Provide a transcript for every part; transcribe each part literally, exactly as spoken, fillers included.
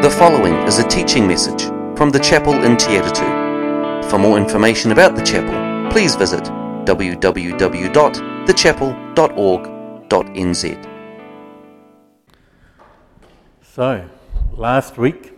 The following is a teaching message from the chapel in Te Atatu. For more information about the chapel, please visit w w w dot the chapel dot org dot n z. So, last week,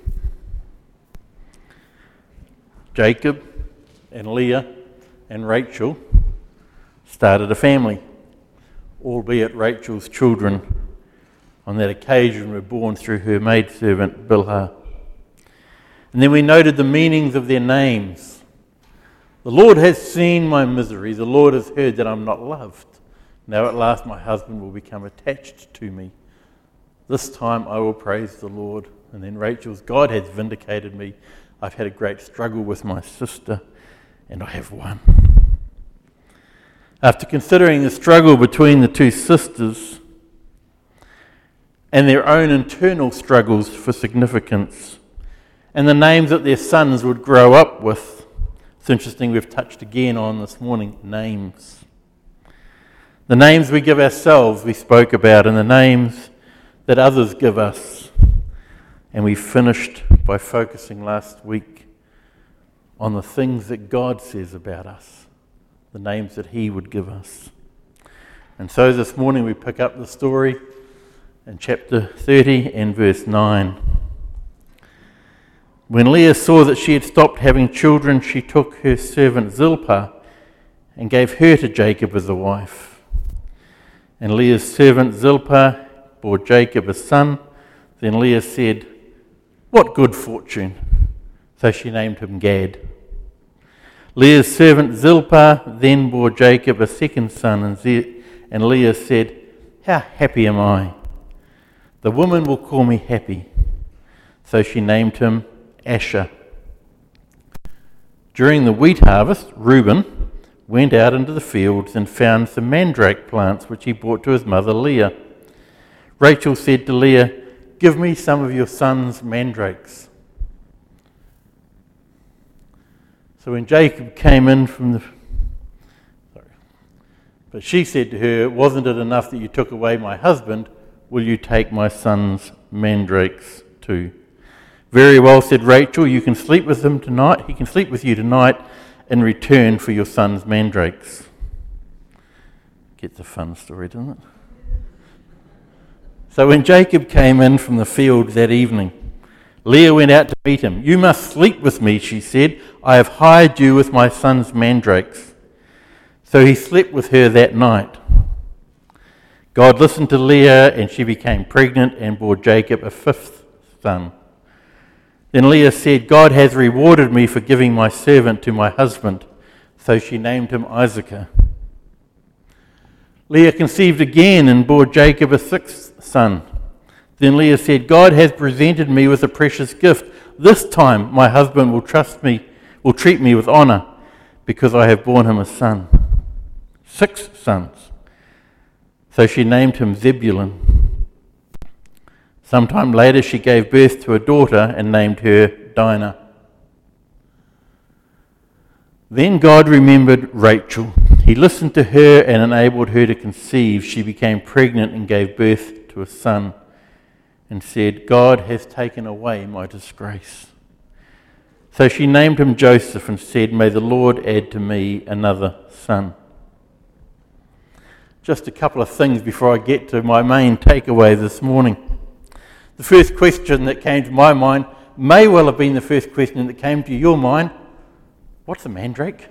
Jacob and Leah and Rachel started a family, albeit Rachel's children on that occasion were born through her maidservant Bilhah. And then we noted the meanings of their names. The Lord has seen my misery, the Lord has heard that I'm not loved. Now at last my husband will become attached to me. This time I will praise the Lord. And then Rachel's, God has vindicated me. I've had a great struggle with my sister, and I have won. After considering the struggle between the two sisters and their own internal struggles for significance, and the names that their sons would grow up with, it's interesting we've touched again on this morning, names. The names we give ourselves we spoke about, and the names that others give us. And we finished by focusing last week on the things that God says about us, the names that He would give us. And so this morning we pick up the story in chapter thirty and verse nine. When Leah saw that she had stopped having children, she took her servant Zilpah and gave her to Jacob as a wife. And Leah's servant Zilpah bore Jacob a son. Then Leah said, "What good fortune!" So she named him Gad. Leah's servant Zilpah then bore Jacob a second son, and, Ze- and Leah said, "How happy am I! The woman will call me happy." So she named him Asher. During the wheat harvest, Reuben went out into the fields and found some mandrake plants which he brought to his mother Leah. Rachel said to Leah, "Give me some of your son's mandrakes." So when Jacob came in from the... Sorry. But she said to her, "Wasn't it enough that you took away my husband? Will you take my son's mandrakes too?" "Very well," said Rachel, "you can sleep with him tonight. He can sleep with you tonight in return for your son's mandrakes." Gets a fun story, doesn't it? So when Jacob came in from the field that evening, Leah went out to meet him. "You must sleep with me," she said. "I have hired you with my son's mandrakes." So he slept with her that night. God listened to Leah, and she became pregnant and bore Jacob a fifth son. Then Leah said, "God has rewarded me for giving my servant to my husband." So she named him Isaac. Leah conceived again and bore Jacob a sixth son. Then Leah said, "God has presented me with a precious gift. This time my husband will trust me, will treat me with honor, because I have borne him a son." Six sons. So she named him Zebulun. Sometime later she gave birth to a daughter and named her Dinah. Then God remembered Rachel. He listened to her and enabled her to conceive. She became pregnant and gave birth to a son, and said, "God has taken away my disgrace." So she named him Joseph and said, "May the Lord add to me another son." Just a couple of things before I get to my main takeaway this morning. The first question that came to my mind may well have been the first question that came to your mind. What's a mandrake?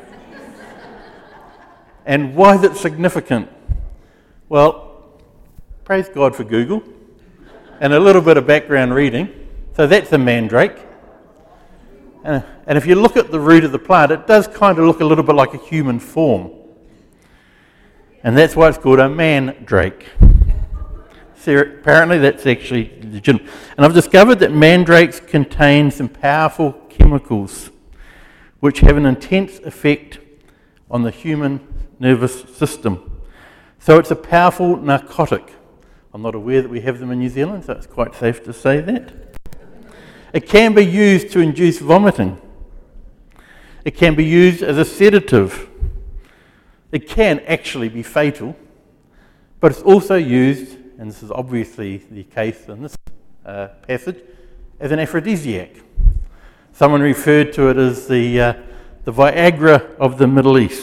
And why is it significant? Well, praise God for Google and a little bit of background reading. So that's a mandrake. Uh, and if you look at the root of the plant, it does kind of look a little bit like a human form. And that's why it's called a mandrake. So apparently that's actually legitimate. And I've discovered that mandrakes contain some powerful chemicals which have an intense effect on the human nervous system. So it's a powerful narcotic. I'm not aware that we have them in New Zealand, so it's quite safe to say that. It can be used to induce vomiting. It can be used as a sedative. It can actually be fatal, but it's also used, and this is obviously the case in this uh, passage, as an aphrodisiac. Someone referred to it as the, uh, the Viagra of the Middle East.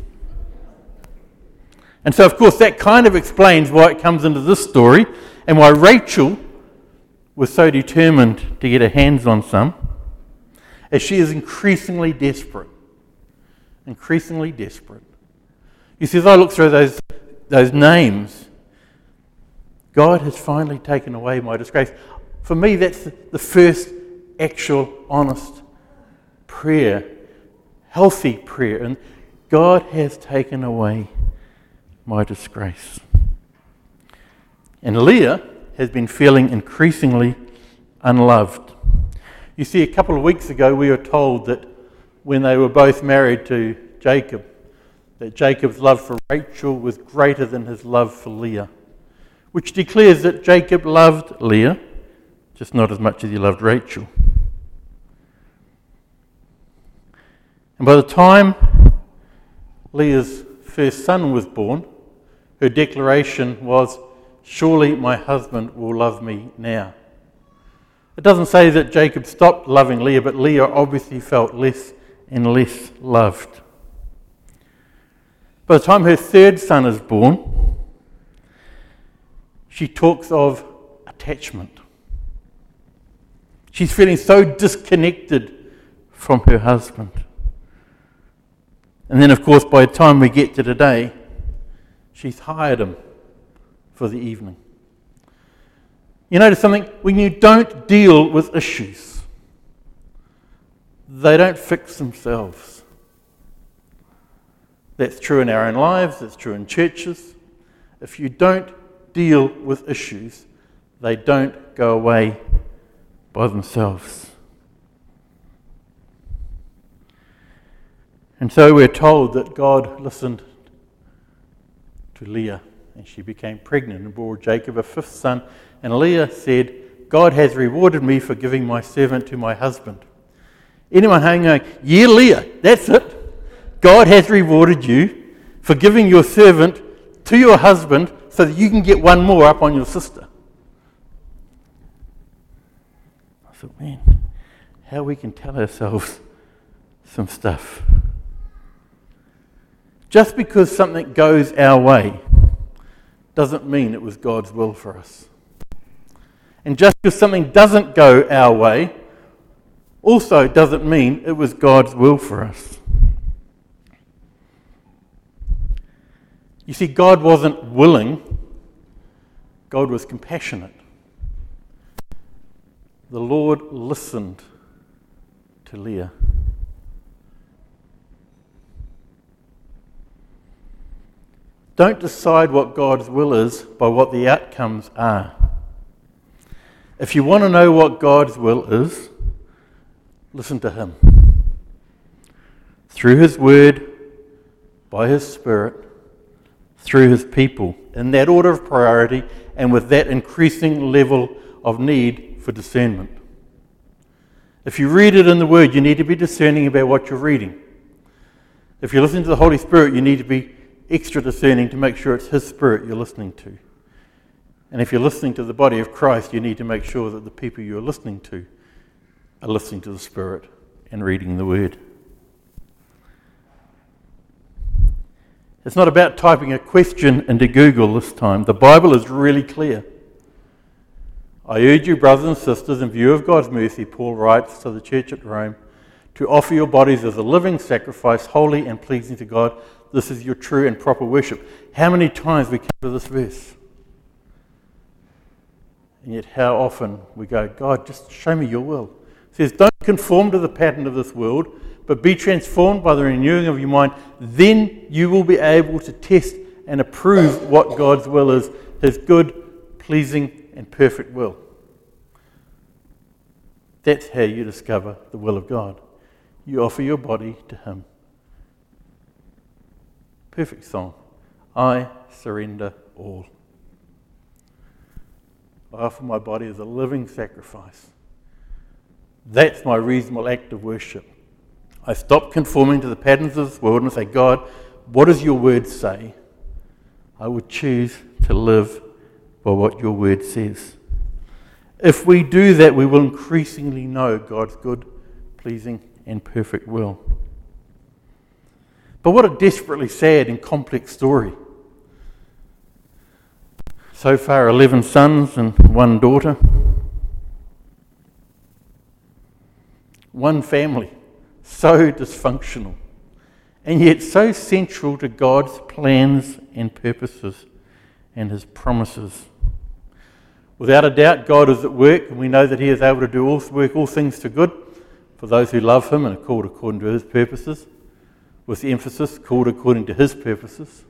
And so, of course, that kind of explains why it comes into this story and why Rachel was so determined to get her hands on some, as she is increasingly desperate. Increasingly desperate. You see, as I look through those, those names, God has finally taken away my disgrace. For me, that's the, the first actual, honest prayer, healthy prayer. And God has taken away my disgrace. And Leah has been feeling increasingly unloved. You see, a couple of weeks ago we were told that when they were both married to Jacob, that Jacob's love for Rachel was greater than his love for Leah, which declares that Jacob loved Leah, just not as much as he loved Rachel. And by the time Leah's first son was born, her declaration was, "Surely my husband will love me now." It doesn't say that Jacob stopped loving Leah, but Leah obviously felt less and less loved. By the time her third son is born, she talks of attachment. She's feeling so disconnected from her husband. And then, of course, by the time we get to today, she's hired him for the evening. You notice something? When you don't deal with issues, they don't fix themselves. That's true in our own lives, that's true in churches. If you don't deal with issues, they don't go away by themselves. And so we're told that God listened to Leah, and she became pregnant and bore Jacob a fifth son. And Leah said, "God has rewarded me for giving my servant to my husband." Anyone hanging going, "Yeah, Leah, that's it. God has rewarded you for giving your servant to your husband so that you can get one more up on your sister." I thought, man, how we can tell ourselves some stuff. Just because something goes our way doesn't mean it was God's will for us. And just because something doesn't go our way also doesn't mean it was God's will for us. You see, God wasn't willing, God was compassionate. The Lord listened to Leah. Don't decide what God's will is by what the outcomes are. If you want to know what God's will is, listen to Him. Through His Word, by His Spirit, through His people, in that order of priority and with that increasing level of need for discernment. If you read it in the Word, you need to be discerning about what you're reading. If you're listening to the Holy Spirit, you need to be extra discerning to make sure it's His Spirit you're listening to. And if you're listening to the body of Christ, you need to make sure that the people you're listening to are listening to the Spirit and reading the Word. It's not about typing a question into Google this time. The Bible is really clear. I urge you, brothers and sisters, in view of God's mercy, Paul writes to the church at Rome, to offer your bodies as a living sacrifice, holy and pleasing to God. This is your true and proper worship. How many times we come to this verse? And yet how often we go, God, just show me your will. It says, don't conform to the pattern of this world, but be transformed by the renewing of your mind. Then you will be able to test and approve what God's will is, His good, pleasing, and perfect will. That's how you discover the will of God. You offer your body to Him. Perfect song. I surrender all. I offer my body as a living sacrifice. That's my reasonable act of worship. I stop conforming to the patterns of this world and say, God, what does your word say? I would choose to live by what your word says. If we do that, we will increasingly know God's good, pleasing, and perfect will. But what a desperately sad and complex story. So far, eleven sons and one daughter. One family, so dysfunctional, and yet so central to God's plans and purposes and his promises. Without a doubt, God is at work, and we know that he is able to do all work, all things to good for those who love him and are called according to his purposes, with the emphasis, called according to his purposes.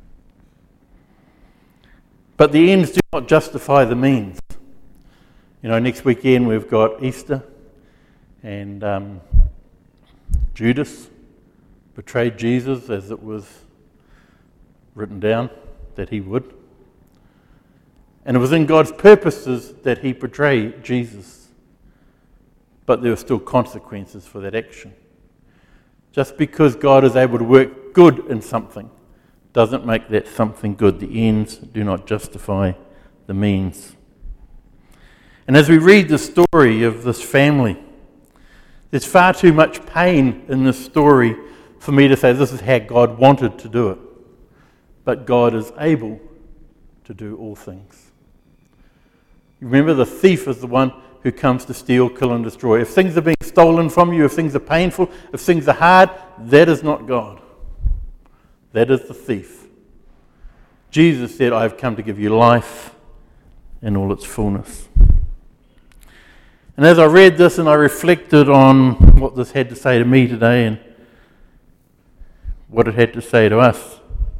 But the ends do not justify the means. You know, next weekend we've got Easter, and um, Judas betrayed Jesus as it was written down that he would. And it was in God's purposes that he betrayed Jesus. But there were still consequences for that action. Just because God is able to work good in something doesn't make that something good. The ends do not justify the means. And as we read the story of this family, there's far too much pain in this story for me to say this is how God wanted to do it. But God is able to do all things. Remember, the thief is the one who comes to steal, kill, and destroy. If things are being stolen from you, if things are painful, if things are hard, that is not God. That is the thief. Jesus said, I have come to give you life in all its fullness. And as I read this and I reflected on what this had to say to me today and what it had to say to us,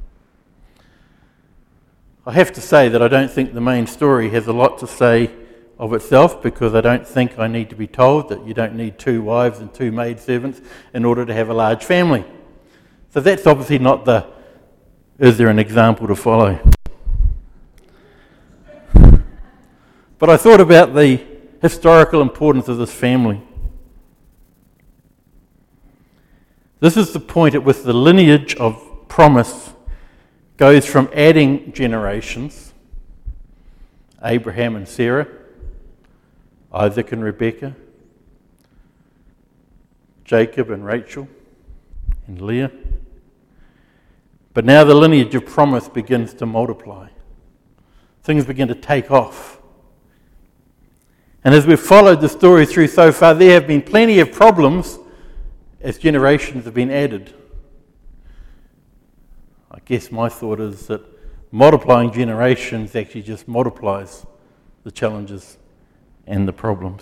I have to say that I don't think the main story has a lot to say of itself, because I don't think I need to be told that you don't need two wives and two maidservants in order to have a large family. So that's obviously not the, is there an example to follow? But I thought about the historical importance of this family. This is the point at which the lineage of promise goes from adding generations, Abraham and Sarah, Isaac and Rebekah, Jacob and Rachel and Leah. But now the lineage of promise begins to multiply. Things begin to take off. And as we've followed the story through so far, there have been plenty of problems as generations have been added. I guess my thought is that multiplying generations actually just multiplies the challenges and the problems.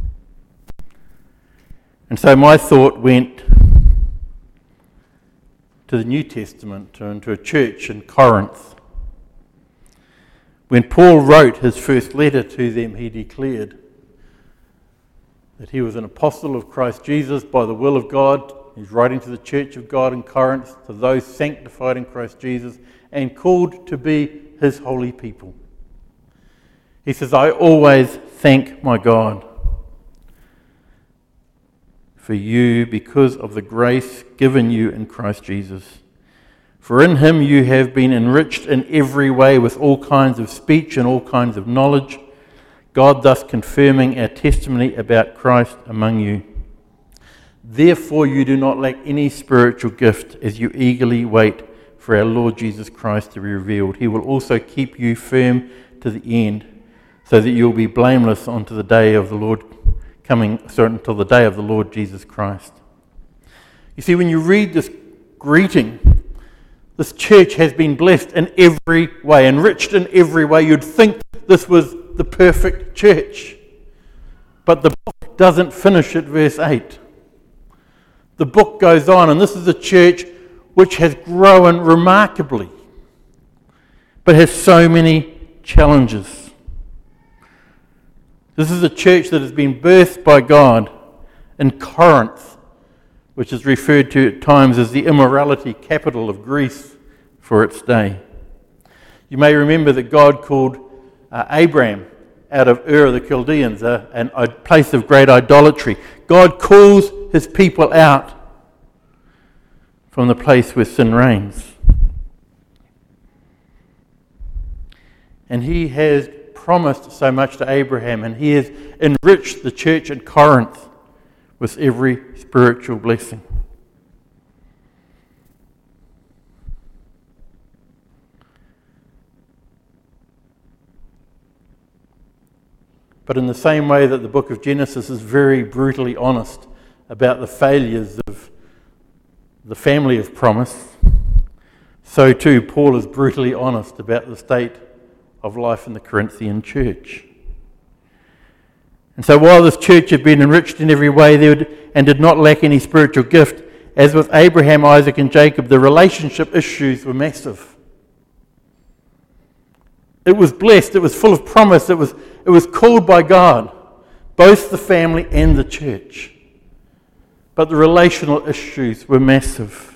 And so my thought went to the New Testament and to a church in Corinth. When Paul wrote his first letter to them, he declared that he was an apostle of Christ Jesus by the will of God. He's writing to the church of God in Corinth, to those sanctified in Christ Jesus and called to be his holy people. He says, I always thank my God for you because of the grace given you in Christ Jesus. For in him you have been enriched in every way with all kinds of speech and all kinds of knowledge, God thus confirming our testimony about Christ among you. Therefore you do not lack any spiritual gift as you eagerly wait for our Lord Jesus Christ to be revealed. He will also keep you firm to the end, so that you will be blameless unto the day of the Lord coming, sorry, until the day of the Lord Jesus Christ. You see, when you read this greeting, this church has been blessed in every way, enriched in every way. You'd think this was the perfect church. But the book doesn't finish at verse eight. The book goes on, and this is a church which has grown remarkably, but has so many challenges. This is a church that has been birthed by God in Corinth, which is referred to at times as the immorality capital of Greece for its day. You may remember that God called uh, Abraham out of Ur of the Chaldeans, uh, an, a place of great idolatry. God calls his people out from the place where sin reigns. And he has promised so much to Abraham, and he has enriched the church at Corinth with every spiritual blessing. But in the same way that the book of Genesis is very brutally honest about the failures of the family of promise, so too Paul is brutally honest about the state of life in the Corinthian church. And so while this church had been enriched in every way they would, and did not lack any spiritual gift, as with Abraham, Isaac and Jacob, the relationship issues were massive. It was blessed, it was full of promise, it was, it was called by God, both the family and the church. But the relational issues were massive.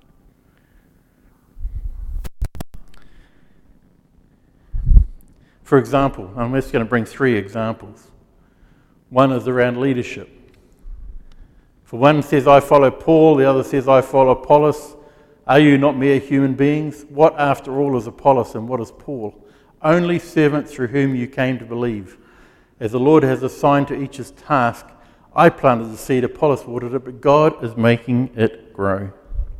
For example, I'm just going to bring three examples. One is around leadership. For one says, I follow Paul, the other says, I follow Apollos. Are you not mere human beings? What, after all, is Apollos and what is Paul? Only servants through whom you came to believe. As the Lord has assigned to each his task, I planted the seed, Apollos watered it, but God is making it grow.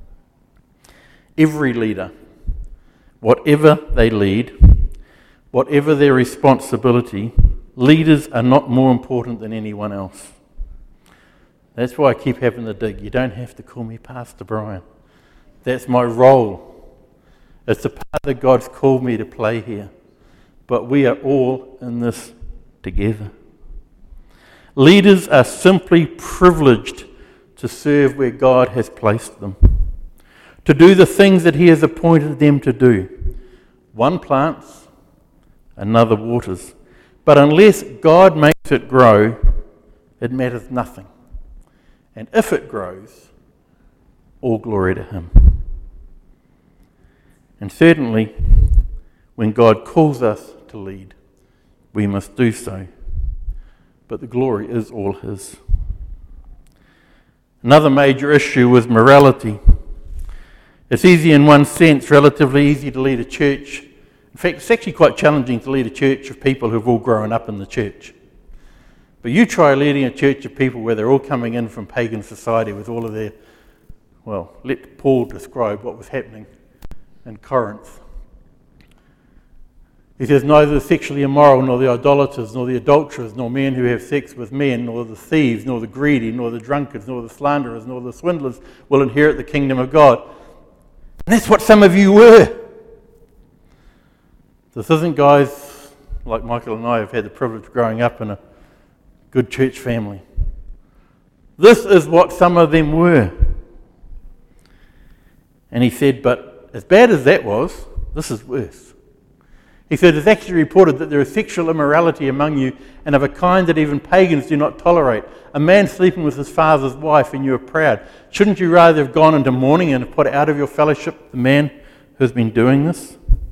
Every leader, whatever they lead, whatever their responsibility, leaders are not more important than anyone else. That's why I keep having to dig. You don't have to call me Pastor Brian. That's my role. It's the part that God's called me to play here. But we are all in this together. Leaders are simply privileged to serve where God has placed them, to do the things that he has appointed them to do. One plants, another waters. But unless God makes it grow, it matters nothing. And if it grows, all glory to him. And certainly, when God calls us to lead, we must do so. But the glory is all his. Another major issue was morality. It's easy in one sense, relatively easy to lead a church. In fact, it's actually quite challenging to lead a church of people who've all grown up in the church. But you try leading a church of people where they're all coming in from pagan society with all of their, well, let Paul describe what was happening in Corinth. He says, neither the sexually immoral, nor the idolaters, nor the adulterers, nor men who have sex with men, nor the thieves, nor the greedy, nor the drunkards, nor the slanderers, nor the swindlers will inherit the kingdom of God. And that's what some of you were. This isn't guys like Michael and I have had the privilege of growing up in a good church family. This is what some of them were. And he said, but as bad as that was, this is worse. He said, it's actually reported that there is sexual immorality among you, and of a kind that even pagans do not tolerate. A man sleeping with his father's wife, and you are proud. Shouldn't you rather have gone into mourning and have put out of your fellowship the man who has been doing this?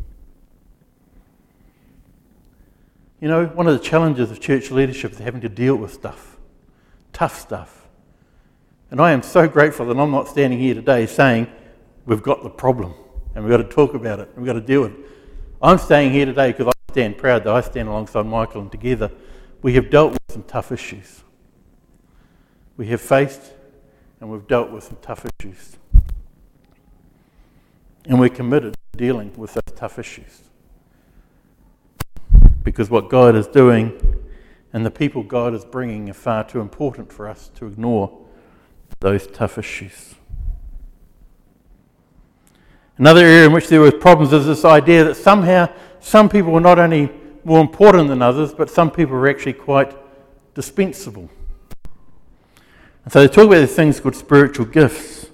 You know, one of the challenges of church leadership is having to deal with stuff. Tough stuff. And I am so grateful that I'm not standing here today saying, we've got the problem, and we've got to talk about it, and we've got to deal with it. I'm staying here today because I stand proud that I stand alongside Michael, and together we have dealt with some tough issues. We have faced and we've dealt with some tough issues. And we're committed to dealing with those tough issues. Because what God is doing and the people God is bringing are far too important for us to ignore those tough issues. Another area in which there were problems is this idea that somehow some people were not only more important than others, but some people were actually quite dispensable. And so they talk about these things called spiritual gifts.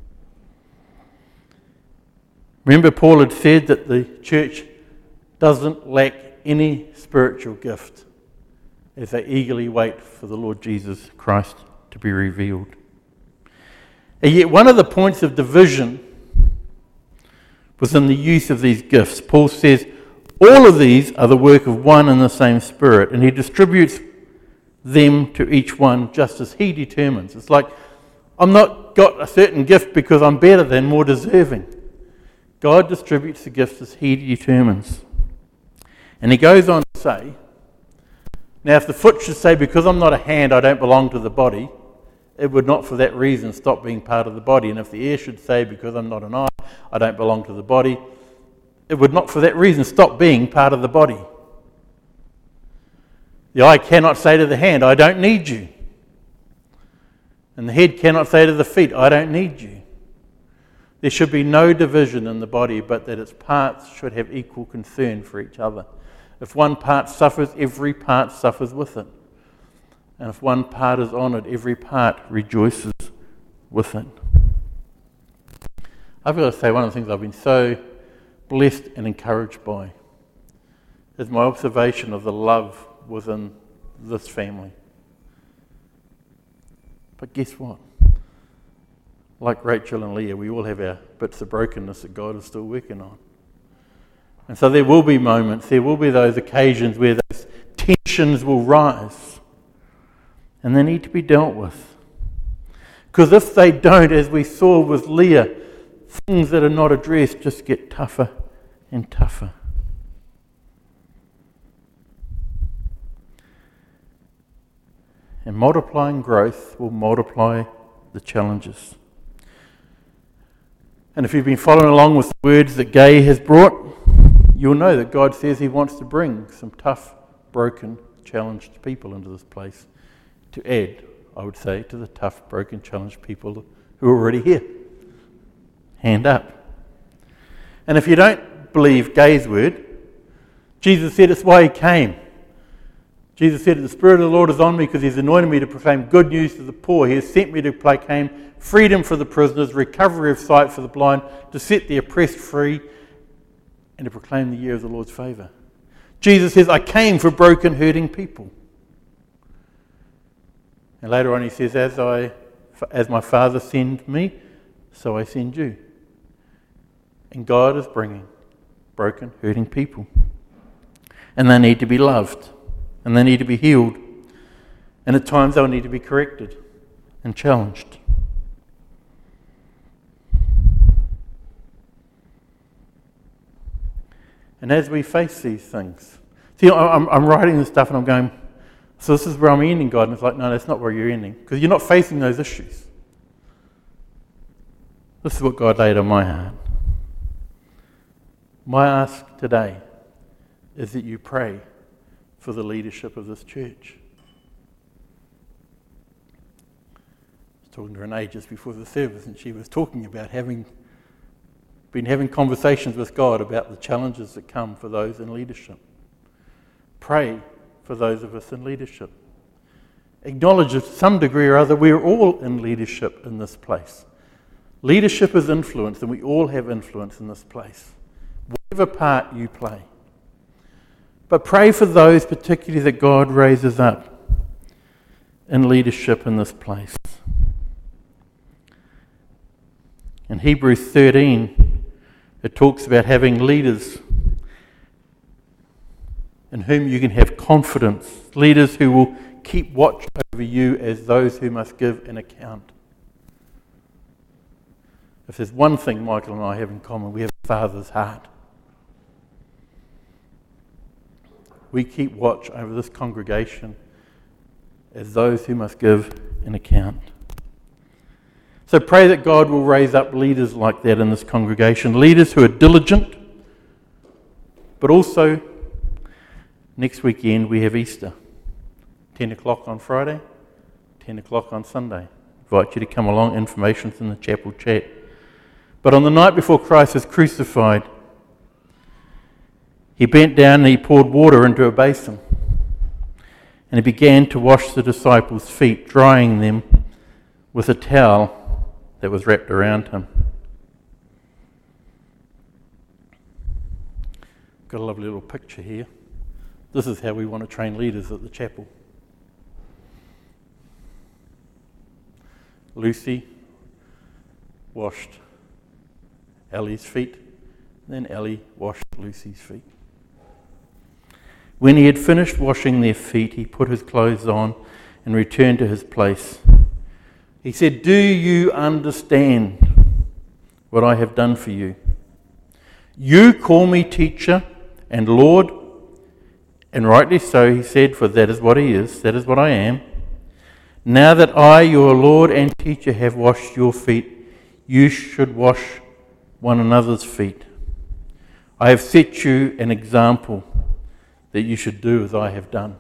Remember, Paul had said that the church doesn't lack any spiritual gift as they eagerly wait for the Lord Jesus Christ to be revealed. And yet one of the points of division was in the use of these gifts. Paul says, all of these are the work of one and the same Spirit, and he distributes them to each one just as he determines. It's like, I'm not got a certain gift because I'm better than, more deserving. God distributes the gifts as he determines. And he goes on to say, now if the foot should say, because I'm not a hand, I don't belong to the body, it would not for that reason stop being part of the body. And if the ear should say, because I'm not an eye, I don't belong to the body, it would not for that reason stop being part of the body. The eye cannot say to the hand, I don't need you. And the head cannot say to the feet, I don't need you. There should be no division in the body, but that its parts should have equal concern for each other. If one part suffers, every part suffers with it. And if one part is honoured, every part rejoices with it. I've got to say, one of the things I've been so blessed and encouraged by is my observation of the love within this family. But guess what? Like Rachel and Leah, we all have our bits of brokenness that God is still working on. And so there will be moments, there will be those occasions where those tensions will rise. And they need to be dealt with. Because if they don't, as we saw with Leah, things that are not addressed just get tougher and tougher. And multiplying growth will multiply the challenges. And if you've been following along with the words that Gay has brought, you'll know that God says he wants to bring some tough, broken, challenged people into this place to add, I would say, to the tough, broken, challenged people who are already here. Hand up. And if you don't believe Gay's word, Jesus said it's why he came. Jesus said, the Spirit of the Lord is on me because he's anointed me to proclaim good news to the poor. He has sent me to proclaim freedom for the prisoners, recovery of sight for the blind, to set the oppressed free, and to proclaim the year of the Lord's favour. Jesus says, I came for broken, hurting people. And later on he says, as I, as my Father sent me, so I send you. And God is bringing broken, hurting people. And they need to be loved. And they need to be healed. And at times they'll need to be corrected and challenged. And as we face these things, see, I'm, I'm writing this stuff and I'm going, so this is where I'm ending, God. And it's like, no, that's not where you're ending. Because you're not facing those issues. This is what God laid on my heart. My ask today is that you pray for the leadership of this church. I was talking to Renee just before the service, and she was talking about having been having conversations with God about the challenges that come for those in leadership. Pray for those of us in leadership. Acknowledge to some degree or other we're all in leadership in this place. Leadership is influence, and we all have influence in this place, whatever part you play. But pray for those particularly that God raises up in leadership in this place. In Hebrews thirteen, it talks about having leaders in whom you can have confidence, leaders who will keep watch over you as those who must give an account. If there's one thing Michael and I have in common, we have a Father's heart. We keep watch over this congregation as those who must give an account. So pray that God will raise up leaders like that in this congregation, leaders who are diligent, but also next weekend we have Easter, ten o'clock on Friday, ten o'clock on Sunday. I invite you to come along, information's in the chapel chat. But on the night before Christ was crucified, he bent down and he poured water into a basin. And he began to wash the disciples' feet, drying them with a towel that was wrapped around him. Got a lovely little picture here. This is how we want to train leaders at the chapel. Lucy washed Ellie's feet, then Ellie washed Lucy's feet. When he had finished washing their feet, he put his clothes on and returned to his place. He said, "Do you understand what I have done for you? You call me teacher and Lord, And rightly so, he said, for that is what he is, that is what I am. Now that I, your Lord and teacher, have washed your feet, you should wash one another's feet. I have set you an example that you should do as I have done.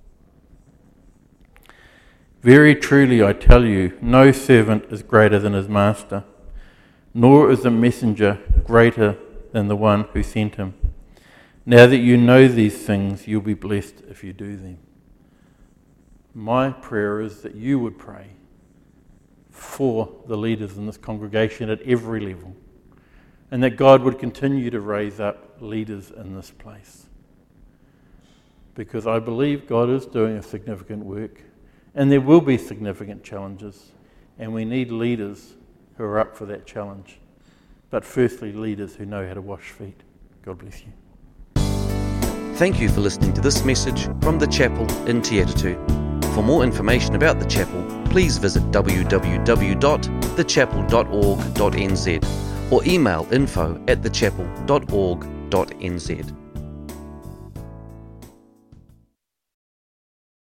Very truly I tell you, no servant is greater than his master, nor is a messenger greater than the one who sent him. Now that you know these things, you'll be blessed if you do them. My prayer is that you would pray for the leaders in this congregation at every level, and that God would continue to raise up leaders in this place. Because I believe God is doing a significant work, and there will be significant challenges, and we need leaders who are up for that challenge. But firstly, leaders who know how to wash feet. God bless you. Thank you for listening to this message from the chapel in Te Atatu. For more information about the chapel, please visit w w w dot the chapel dot org dot n z or email info at the chapel dot org dot n z.